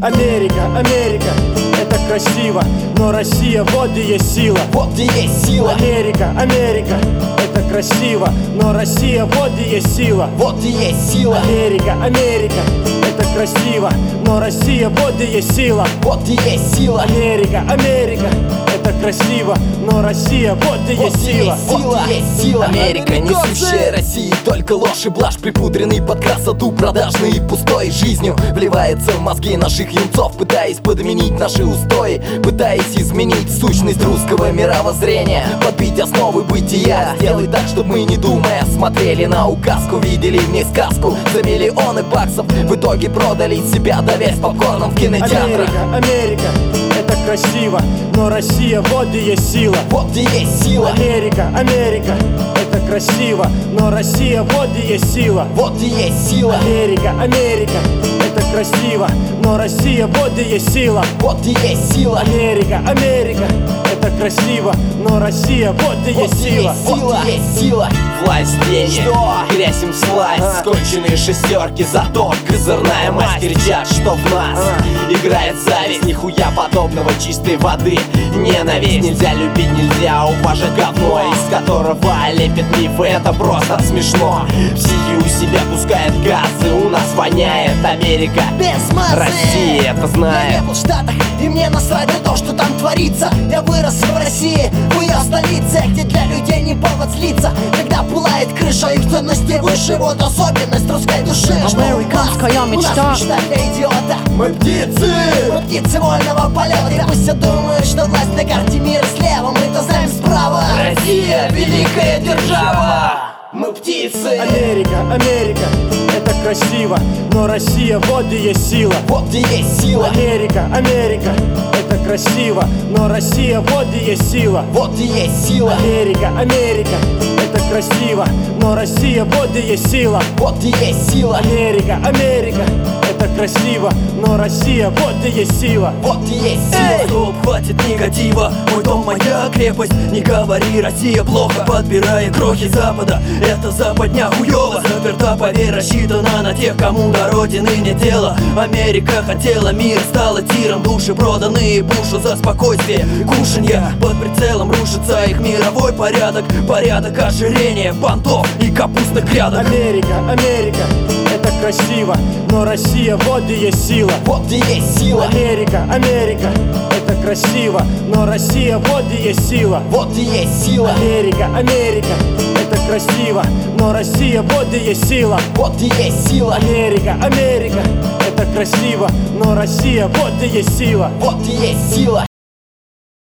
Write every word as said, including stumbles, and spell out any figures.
Америка, Америка, это красиво, но Россия, вот и есть сила. Вот и есть сила. Америка, Америка, это красиво, но Россия, вот и есть сила. Вот и есть сила. Америка, Америка, это красиво, но Россия, вот и есть сила. Вот и есть сила. Америка, Америка, это красиво, но Россия, вот и есть сила. Вот и есть сила. Америка, несущая России только ложь и блажь, припудренный под красоту, продажный и пустой жизнью вливается в мозги наших юнцов, пытаясь подменить наши устои, пытаясь изменить сущность русского мировоззрения, подбить основы бытия, сделать так, чтобы мы, не думая, смотрели на указку, видели в ней сказку за миллионы баксов, в итоге продали себя, давясь попкорном в кинотеатрах. Америка, Америка, это красиво, но Россия, вот и есть сила. Вот и есть сила. Америка, Америка, это красиво, но Россия, вот и есть сила. Вот и есть сила. Америка, Америка, это красиво, но Россия, вот и есть сила. Вот и есть сила. Америка, Америка, это красиво, но Россия, вот и есть сила. Вот и есть сила. Власть, денег, грязь им слазь, а. сконченные шестерки, зато козырная масть. Кричат, что в нас а. играет зависть, нихуя подобного чистой воды. Ненависть, нельзя любить, нельзя уважать говно, из которого лепят мифы, это просто смешно. Психи у себя пускает газы, у нас воняет Америка, без массы. Россия это знает. Я не был в Штатах, и мне насрать на то, что там творится. Я вырос в России, в ее столице, где для людей не повод злиться, когда пылает крыша, их ценности выше. Вот особенность русской души, Американская мечта. У нас мечта для идиота. Мы птицы, мы птицы вольного полета. И пусть все думают, что власть на карте мира слева, мы-то знаем справа. Россия, великая держава, мы птицы. Америка, Америка, это красиво, но Россия, вот и есть сила. Вот и есть сила. Америка, Америка, это красиво, но Россия, вот и есть сила. Вот и есть сила. Америка, Америка, это красиво, но Россия, вот и есть сила. Вот и есть сила. Америка, Америка, это красиво, но Россия, вот и есть сила. Вот и есть сила. Стоп, хватит негатива, мой дом, моя крепость. Не говори, Россия плохо, подбирая крохи Запада. Это западня хуёво, заперта, поверь, рассчитана на тех, кому до родины нет дела. Америка хотела мир, стала тиром, души проданные Бушу за спокойствие. Кушанья под прицелом, рушится их мировой порядок. Порядок ожирения, понтов и капустных грядок. Америка, Америка, это красиво, но Россия, вот и есть сила. Вот и есть сила. Америка, Америка, это красиво, но Россия, вот и есть сила. Вот и есть сила. Америка, Америка, это красиво, но Россия, вот и есть сила. Вот и есть сила. Америка, Америка, это красиво, но Россия, вот и есть сила. Вот и есть сила.